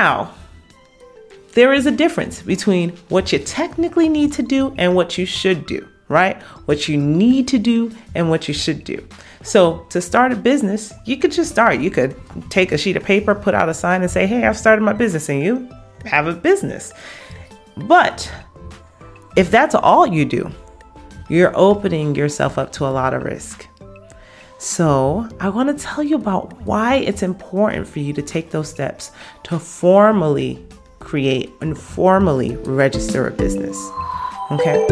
Now, there is a difference between what you technically need to do and what you should do, right? What you need to do and what you should do. So to start a business, you could just start. You could take a sheet of paper, put out a sign and say, hey, I've started my business, and you have a business. But if that's all you do, you're opening yourself up to a lot of risk. So I want to tell you about why it's important for you to take those steps to formally create and formally register a business. Okay.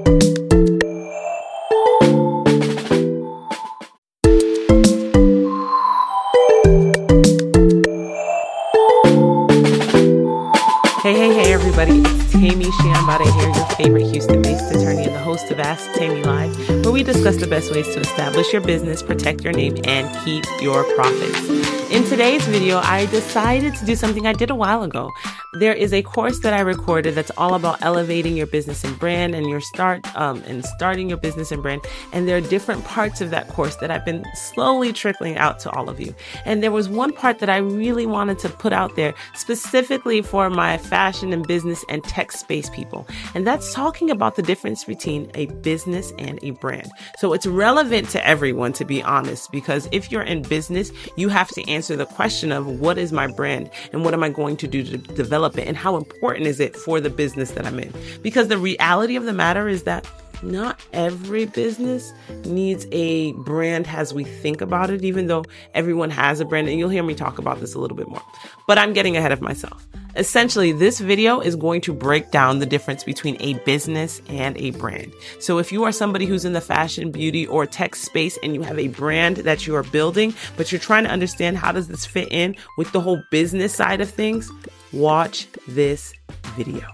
Hey, everybody. It's Tammy Shiambade here, your favorite Houston-based attorney and the host of Ask Tammy Live, where we discuss the best ways to establish your business, protect your name, and keep your profits. In today's video, I decided to do something I did a while ago. There is a course that I recorded that's all about elevating your business and brand and starting your business and brand. And there are different parts of that course that I've been slowly trickling out to all of you. And there was one part that I really wanted to put out there specifically for my fashion and business and tech space people. And that's talking about the difference between a business and a brand. So it's relevant to everyone, to be honest, because if you're in business, you have to answer the question of what is my brand and what am I going to do to develop it, and how important is it for the business that I'm in? Because the reality of the matter is that not every business needs a brand as we think about it, even though everyone has a brand. And you'll hear me talk about this a little bit more, but I'm getting ahead of myself. Essentially, this video is going to break down the difference between a business and a brand. So if you are somebody who's in the fashion, beauty, or tech space and you have a brand that you are building, but you're trying to understand how does this fit in with the whole business side of things, watch this video.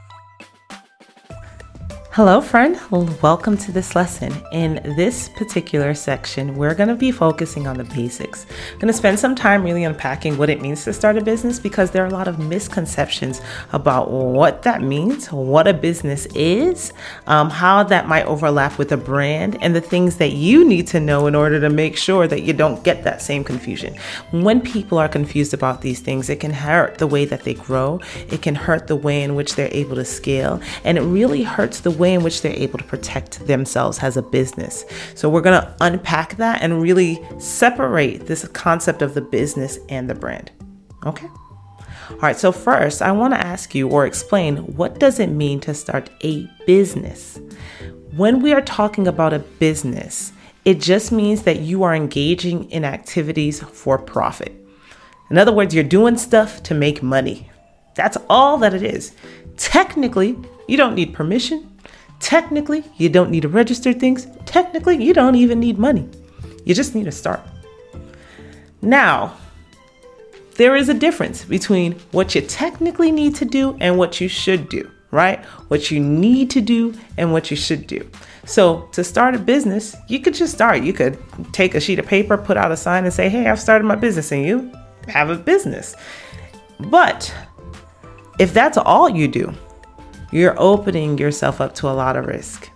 Hello, friend. Welcome to this lesson. In this particular section, we're going to be focusing on the basics. I'm going to spend some time really unpacking what it means to start a business, because there are a lot of misconceptions about what that means, what a business is, how that might overlap with a brand, and the things that you need to know in order to make sure that you don't get that same confusion. When people are confused about these things, it can hurt the way that they grow. It can hurt the way in which they're able to scale, and it really hurts the way in which they're able to protect themselves as a business. So we're going to unpack that and really separate this concept of the business and the brand. Okay. All right. So first, I want to ask you or explain, what does it mean to start a business? When we are talking about a business, it just means that you are engaging in activities for profit. In other words, you're doing stuff to make money. That's all that it is. Technically, you don't need permission. Technically, you don't need to register things. Technically, you don't even need money. You just need to start. Now, there is a difference between what you technically need to do and what you should do, right? What you need to do and what you should do. So to start a business, you could just start. You could take a sheet of paper, put out a sign and say, hey, I've started my business, and you have a business. But if that's all you do, you're opening yourself up to a lot of risk.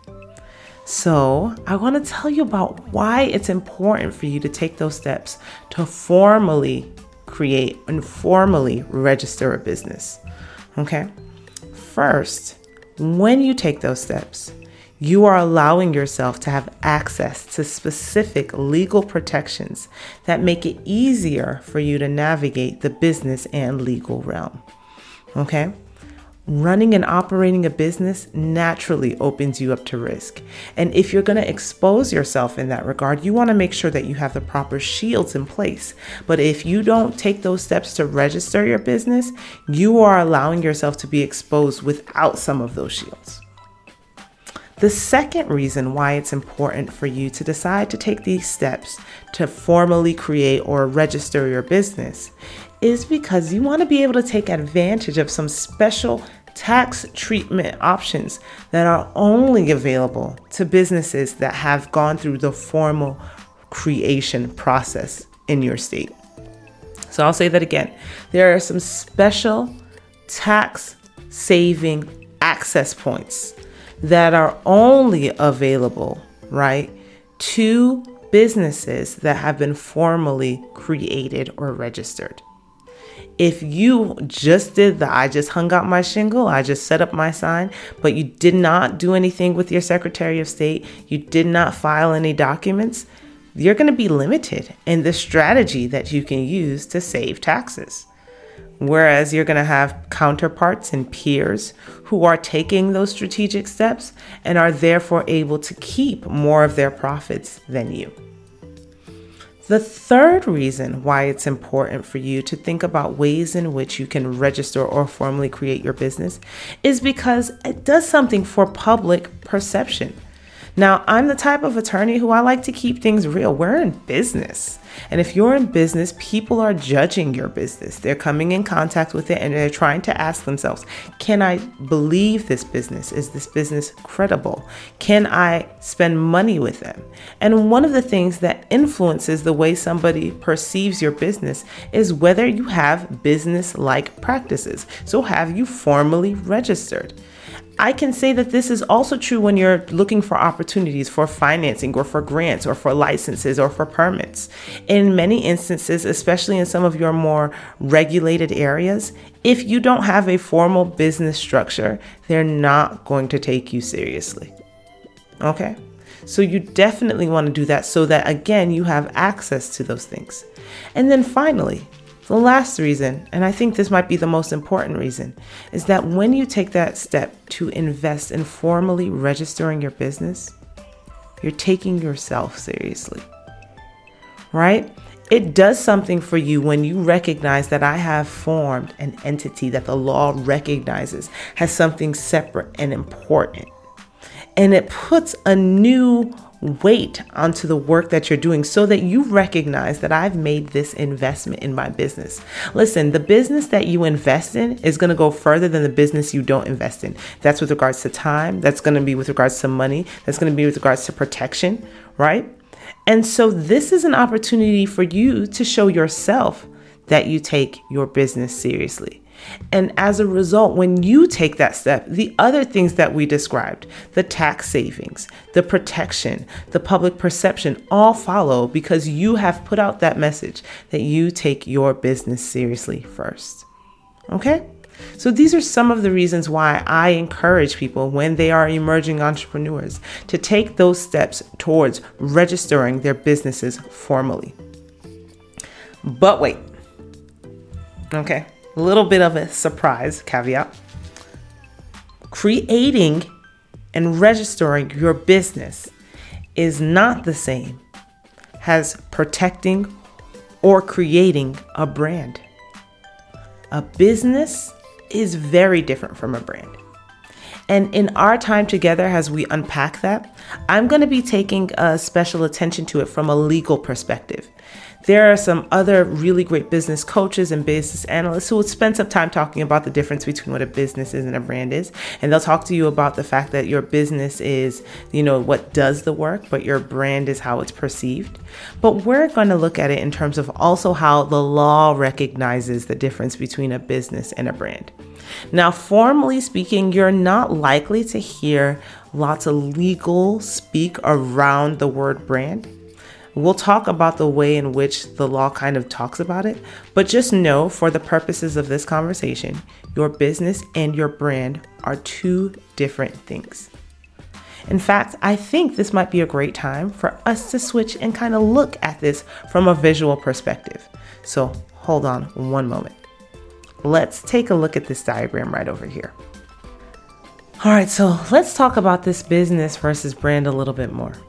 So I want to tell you about why it's important for you to take those steps to formally create and formally register a business. Okay. First, when you take those steps, you are allowing yourself to have access to specific legal protections that make it easier for you to navigate the business and legal realm. Okay. Running and operating a business naturally opens you up to risk. And if you're going to expose yourself in that regard, you want to make sure that you have the proper shields in place. But if you don't take those steps to register your business, you are allowing yourself to be exposed without some of those shields. The second reason why it's important for you to decide to take these steps to formally create or register your business is because you want to be able to take advantage of some special tax treatment options that are only available to businesses that have gone through the formal creation process in your state. So I'll say that again. There are some special tax saving access points that are only available, right, to businesses that have been formally created or registered. If you just did I just hung out my shingle, I just set up my sign, but you did not do anything with your Secretary of State, you did not file any documents, you're going to be limited in the strategy that you can use to save taxes. Whereas you're going to have counterparts and peers who are taking those strategic steps and are therefore able to keep more of their profits than you. The third reason why it's important for you to think about ways in which you can register or formally create your business is because it does something for public perception. Now, I'm the type of attorney who I like to keep things real. We're in business. And if you're in business, people are judging your business. They're coming in contact with it and they're trying to ask themselves, can I believe this business? Is this business credible? Can I spend money with them? And one of the things that influences the way somebody perceives your business is whether you have business-like practices. So have you formally registered? I can say that this is also true when you're looking for opportunities for financing or for grants or for licenses or for permits. In many instances, especially in some of your more regulated areas, if you don't have a formal business structure, they're not going to take you seriously. Okay? So you definitely want to do that so that, again, you have access to those things. And then finally, the last reason, and I think this might be the most important reason, is that when you take that step to invest in formally registering your business, you're taking yourself seriously, right? It does something for you when you recognize that I have formed an entity that the law recognizes has something separate and important. And it puts a new weight onto the work that you're doing so that you recognize that I've made this investment in my business. Listen, the business that you invest in is going to go further than the business you don't invest in. That's with regards to time. That's going to be with regards to money. That's going to be with regards to protection, right? And so this is an opportunity for you to show yourself that you take your business seriously. And as a result, when you take that step, the other things that we described, the tax savings, the protection, the public perception, all follow because you have put out that message that you take your business seriously first. Okay? So these are some of the reasons why I encourage people when they are emerging entrepreneurs to take those steps towards registering their businesses formally. But wait. Okay. A little bit of a surprise caveat. Creating and registering your business is not the same as protecting or creating a brand. A business is very different from a brand. And in our time together, as we unpack that, I'm going to be taking a special attention to it from a legal perspective. There are some other really great business coaches and business analysts who will spend some time talking about the difference between what a business is and a brand is. And they'll talk to you about the fact that your business is, what does the work, but your brand is how it's perceived. But we're going to look at it in terms of also how the law recognizes the difference between a business and a brand. Now, formally speaking, you're not likely to hear lots of legal speak around the word brand. We'll talk about the way in which the law kind of talks about it, but just know for the purposes of this conversation, your business and your brand are two different things. In fact, I think this might be a great time for us to switch and kind of look at this from a visual perspective. So hold on one moment. Let's take a look at this diagram right over here. All right, so let's talk about this business versus brand a little bit more.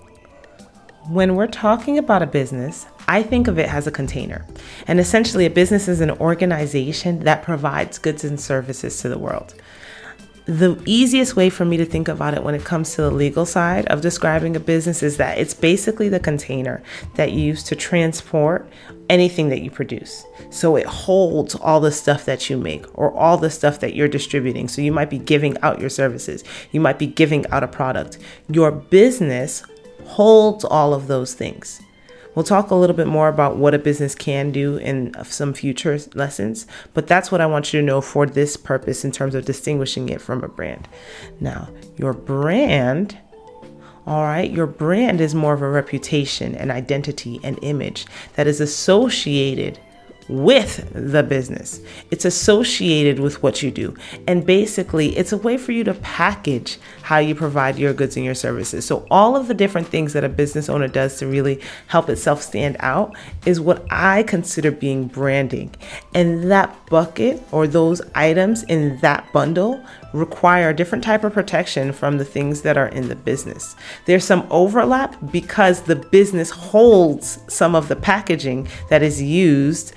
When we're talking about a business, I think of it as a container. And essentially, a business is an organization that provides goods and services to the world. The easiest way for me to think about it when it comes to the legal side of describing a business is that it's basically the container that you use to transport anything that you produce. So it holds all the stuff that you make or all the stuff that you're distributing. So you might be giving out your services. You might be giving out a product. Your business holds all of those things. We'll talk a little bit more about what a business can do in some future lessons, but that's what I want you to know for this purpose in terms of distinguishing it from a brand. Now, your brand, all right, your brand is more of a reputation, an identity, an image that is associated with the business. It's associated with what you do. And basically, it's a way for you to package how you provide your goods and your services. So all of the different things that a business owner does to really help itself stand out is what I consider being branding. And that bucket or those items in that bundle require a different type of protection from the things that are in the business. There's some overlap because the business holds some of the packaging that is used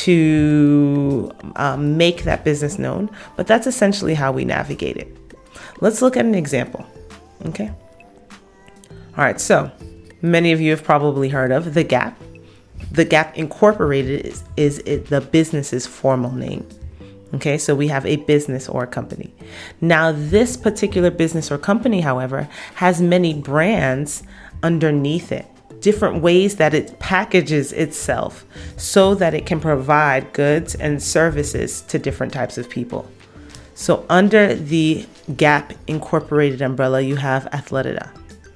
to make that business known, but that's essentially how we navigate it. Let's look at an example. Okay. All right. So many of you have probably heard of The Gap. The Gap Incorporated is the business's formal name. Okay, so we have a business or a company. Now, this particular business or company, however, has many brands underneath it, different ways that it packages itself so that it can provide goods and services to different types of people. So under the Gap Incorporated umbrella, you have Athleta.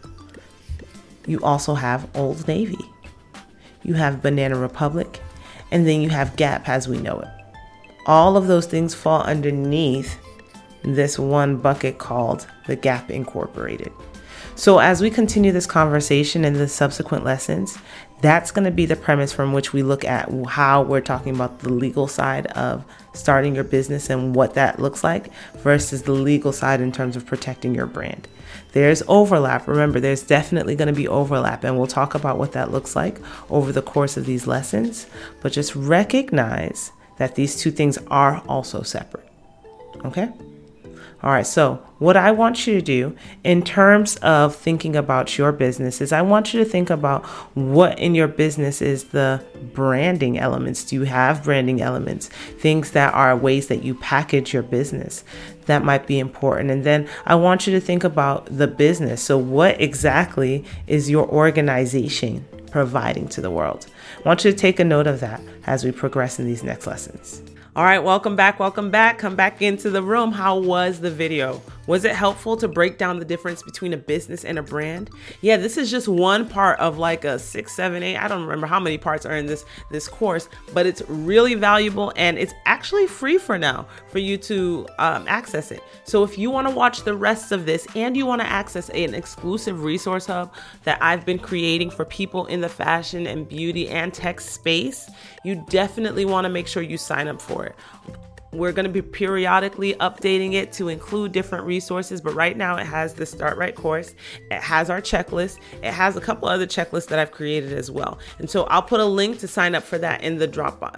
You also have Old Navy. You have Banana Republic, and then you have Gap as we know it. All of those things fall underneath this one bucket called the Gap Incorporated. So as we continue this conversation in the subsequent lessons, that's going to be the premise from which we look at how we're talking about the legal side of starting your business and what that looks like versus the legal side in terms of protecting your brand. There's overlap. Remember, there's definitely going to be overlap, and we'll talk about what that looks like over the course of these lessons. But just recognize that these two things are also separate. Okay? All right, so what I want you to do in terms of thinking about your business is I want you to think about what in your business is the branding elements. Do you have branding elements? Things that are ways that you package your business. That might be important. And then I want you to think about the business. So what exactly is your organization providing to the world? I want you to take a note of that as we progress in these next lessons. All right, welcome back. Come back into the room. How was the video? Was it helpful to break down the difference between a business and a brand? Yeah, this is just one part of like a 6, 7, 8. I don't remember how many parts are in this course, but it's really valuable and it's actually free for now for you to access it. So if you want to watch the rest of this and you want to access an exclusive resource hub that I've been creating for people in the fashion and beauty and tech space, you definitely want to make sure you sign up for it. We're going to be periodically updating it to include different resources, but right now it has the Start Right course. It has our checklist. It has a couple other checklists that I've created as well. And so I'll put a link to sign up for that in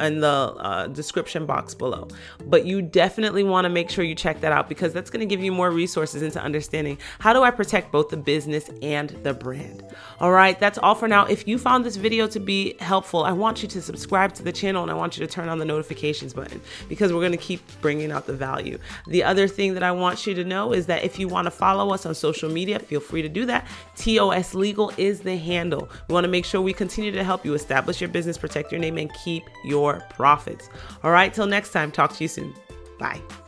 the description box below. But you definitely want to make sure you check that out because that's going to give you more resources into understanding how do I protect both the business and the brand. All right, that's all for now. If you found this video to be helpful, I want you to subscribe to the channel and I want you to turn on the notifications button because we're going to keep bringing out the value. The other thing that I want you to know is that if you want to follow us on social media, feel free to do that. TOS Legal is the handle. We want to make sure we continue to help you establish your business, protect your name, and keep your profits. All right, till next time, talk to you soon. Bye.